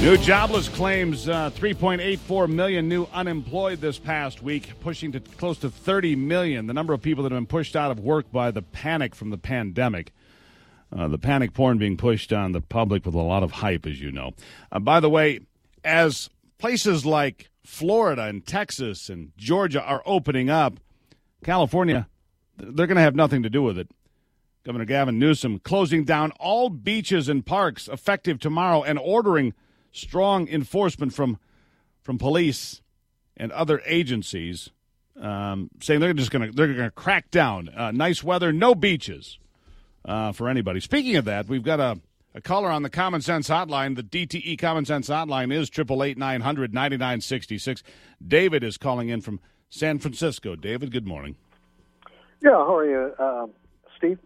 New jobless claims 3.84 million new unemployed this past week, pushing to close to 30 million. The number of people that have been pushed out of work by the panic from the pandemic. The panic porn being pushed on the public with a lot of hype, as you know. By the way, as places like Florida and Texas and Georgia are opening up, California, they're going to have nothing to do with it. Governor Gavin Newsom closing down all beaches and parks effective tomorrow and ordering strong enforcement from police and other agencies, saying they're going to crack down. Nice weather, no beaches for anybody. Speaking of that, we've got a caller on the Common Sense Hotline. The DTE Common Sense Hotline is 888-900-9966. David is calling in from San Francisco. David, good morning. Yeah, how are you, Steve?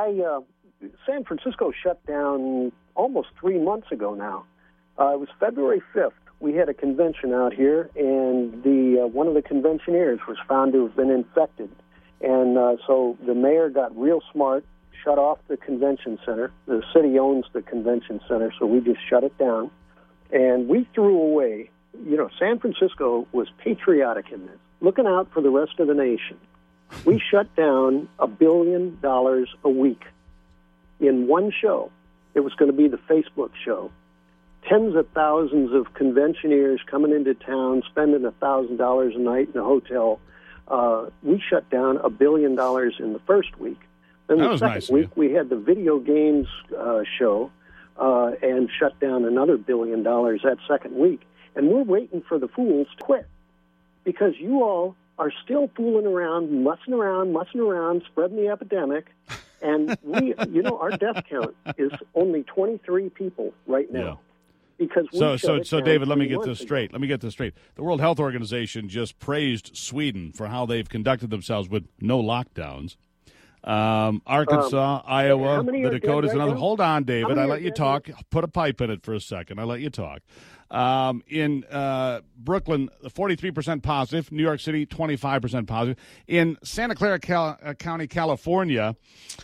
San Francisco shut down almost 3 months ago now. It was February 5th. We had a convention out here, and one of the conventioneers was found to have been infected. And so the mayor got real smart, shut off the convention center. The city owns the convention center, so we just shut it down. And we threw away, San Francisco was patriotic in this, looking out for the rest of the nation. We shut down $1 billion a week in one show. It was going to be the Facebook show. Tens of thousands of conventioneers coming into town, spending $1,000 a night in a hotel. We shut down $1 billion in the first week. Then the second week, we had the video games show and shut down another $1 billion that second week. And we're waiting for the fools to quit because you all are still fooling around, mussing around, spreading the epidemic. And we, our death count is only 23 people right now. Yeah. Because so David, let me get this straight. The World Health Organization just praised Sweden for how they've conducted themselves with no lockdowns. Arkansas, Iowa, the Dakotas, and others. Hold on, David. I let you talk. Put a pipe in it for a second. I let you talk. In Brooklyn, 43% positive. New York City, 25% positive. In Santa Clara County, California,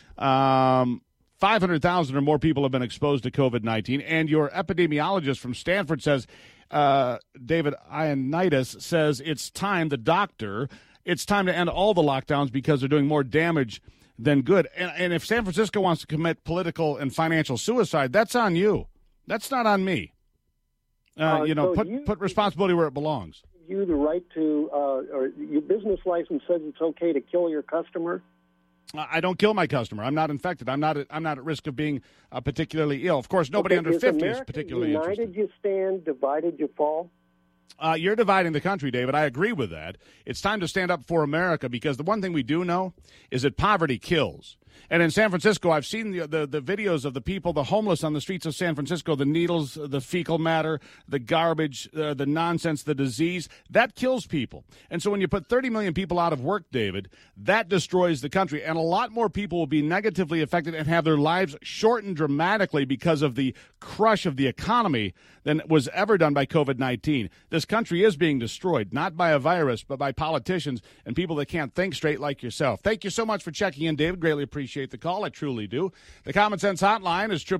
500,000 or more people have been exposed to COVID-19. And your epidemiologist from Stanford says, David Ioannidis says it's time to end all the lockdowns because they're doing more damage than good. And if San Francisco wants to commit political and financial suicide, that's on you. That's not on me. Put responsibility where it belongs. You the right to, or your business license says it's okay to kill your customer. I don't kill my customer. I'm not infected. I'm not at risk of being particularly ill. Of course, nobody under 50 is particularly interested. United you stand, divided you fall. You're dividing the country, David. I agree with that. It's time to stand up for America because the one thing we do know is that poverty kills. And in San Francisco, I've seen the videos of the people, the homeless on the streets of San Francisco, the needles, the fecal matter, the garbage, the nonsense, the disease. That kills people. And so when you put 30 million people out of work, David, that destroys the country. And a lot more people will be negatively affected and have their lives shortened dramatically because of the crush of the economy than was ever done by COVID-19. This country is being destroyed, not by a virus, but by politicians and people that can't think straight like yourself. Thank you so much for checking in, David. Greatly appreciate the call. I truly do. The Common Sense Hotline is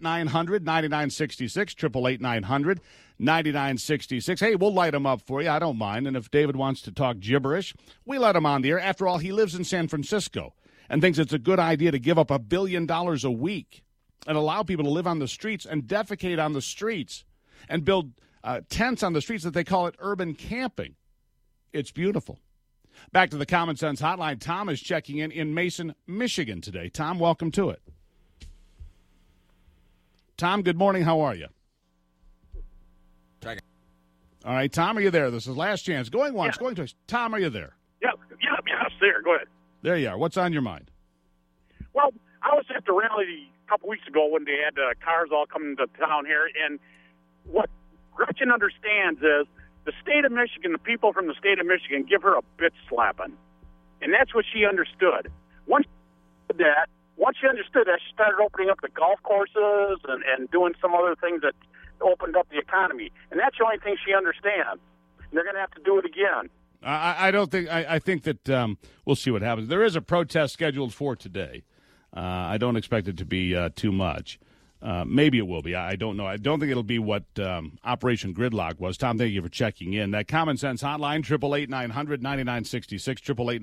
888-900-9966, 888-900-9966. Hey, we'll light him up for you. I don't mind. And if David wants to talk gibberish, we let him on the air. After all, he lives in San Francisco and thinks it's a good idea to give up $1 billion a week and allow people to live on the streets and defecate on the streets and build tents on the streets that they call it urban camping. It's beautiful. Back to the Common Sense Hotline. Tom is checking in Mason, Michigan today. Tom, welcome to it. Tom, good morning. How are you? All right, Tom, are you there? This is last chance. Going once, going twice. Tom, are you there? Yeah, there. Go ahead. There you are. What's on your mind? Well, I was at the rally a couple weeks ago when they had cars all coming to town here, and what Gretchen understands is the state of Michigan, the people from the state of Michigan, give her a bitch slapping. And that's what she understood. Once she understood that, she started opening up the golf courses and doing some other things that opened up the economy. And that's the only thing she understands. And they're going to have to do it again. I think that we'll see what happens. There is a protest scheduled for today. I don't expect it to be too much. Maybe it will be. I don't know. I don't think it'll be what Operation Gridlock was. Tom, thank you for checking in. That Common Sense hotline, 888-900-9966,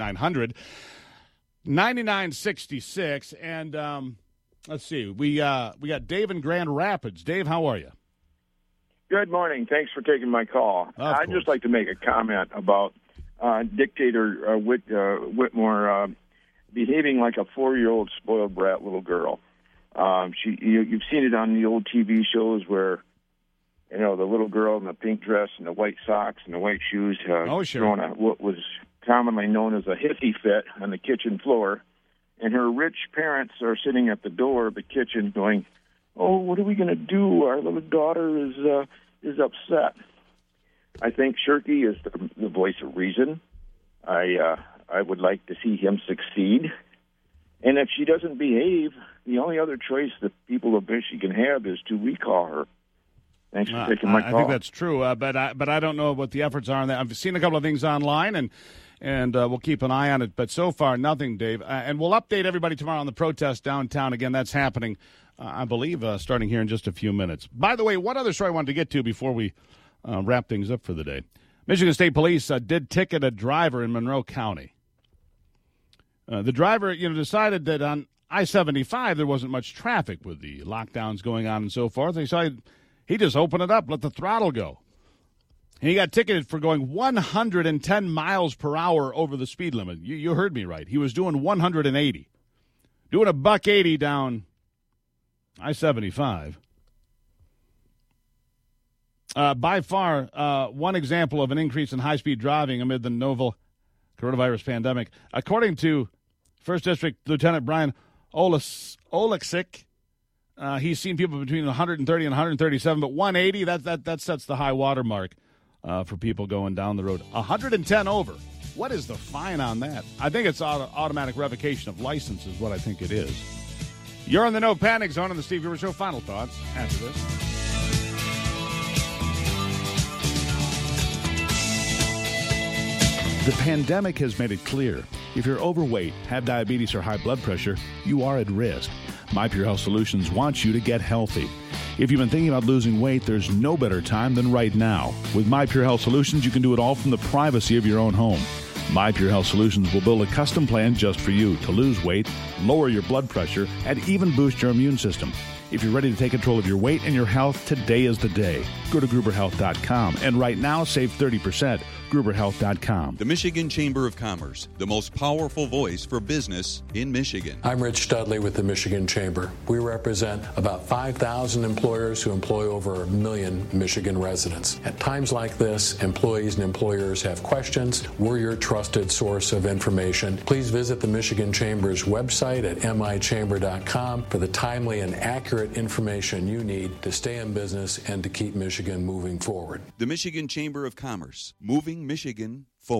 888-900-9966. And let's see. We got Dave in Grand Rapids. Dave, how are you? Good morning. Thanks for taking my call. I'd just like to make a comment about Dictator Whitmore behaving like a 4-year-old spoiled brat little girl. You've seen it on the old TV shows where, the little girl in the pink dress and the white socks and the white shoes throwing what was commonly known as a hissy fit on the kitchen floor. And her rich parents are sitting at the door of the kitchen going, "Oh, what are we going to do? Our little daughter is upset." I think Shirky is the voice of reason. I would like to see him succeed. And if she doesn't behave, the only other choice the people of Michigan have is to recall her. Thanks for taking my call. I think that's true, but I don't know what the efforts are on that. I've seen a couple of things online, and we'll keep an eye on it. But so far, nothing, Dave. And we'll update everybody tomorrow on the protest downtown. Again, that's happening, I believe, starting here in just a few minutes. By the way, one other story I wanted to get to before we wrap things up for the day. Michigan State Police did ticket a driver in Monroe County. The driver, decided that on I-75 there wasn't much traffic with the lockdowns going on and so forth. They decided he just opened it up, let the throttle go. And he got ticketed for going 110 miles per hour over the speed limit. You heard me right. He was doing 180. Doing a $180 down I-75. By far, one example of an increase in high-speed driving amid the novel coronavirus pandemic. According to 1st District Lieutenant Brian Oleksik, he's seen people between 130 and 137, but 180, that sets the high water mark for people going down the road. 110 over. What is the fine on that? I think it's automatic revocation of license is what I think it is. You're in the No Panic Zone on the Steve Gruber Show. Final thoughts after this. The pandemic has made it clear. If you're overweight, have diabetes, or high blood pressure, you are at risk. My Pure Health Solutions wants you to get healthy. If you've been thinking about losing weight, there's no better time than right now. With My Pure Health Solutions, you can do it all from the privacy of your own home. My Pure Health Solutions will build a custom plan just for you to lose weight, lower your blood pressure, and even boost your immune system. If you're ready to take control of your weight and your health, today is the day. Go to GruberHealth.com and right now save 30%. GruberHealth.com. The Michigan Chamber of Commerce, the most powerful voice for business in Michigan. I'm Rich Studley with the Michigan Chamber. We represent about 5,000 employers who employ over 1 million Michigan residents. At times like this, employees and employers have questions. We're your trusted source of information. Please visit the Michigan Chamber's website at michamber.com for the timely and accurate information you need to stay in business and to keep Michigan moving forward. The Michigan Chamber of Commerce, moving Michigan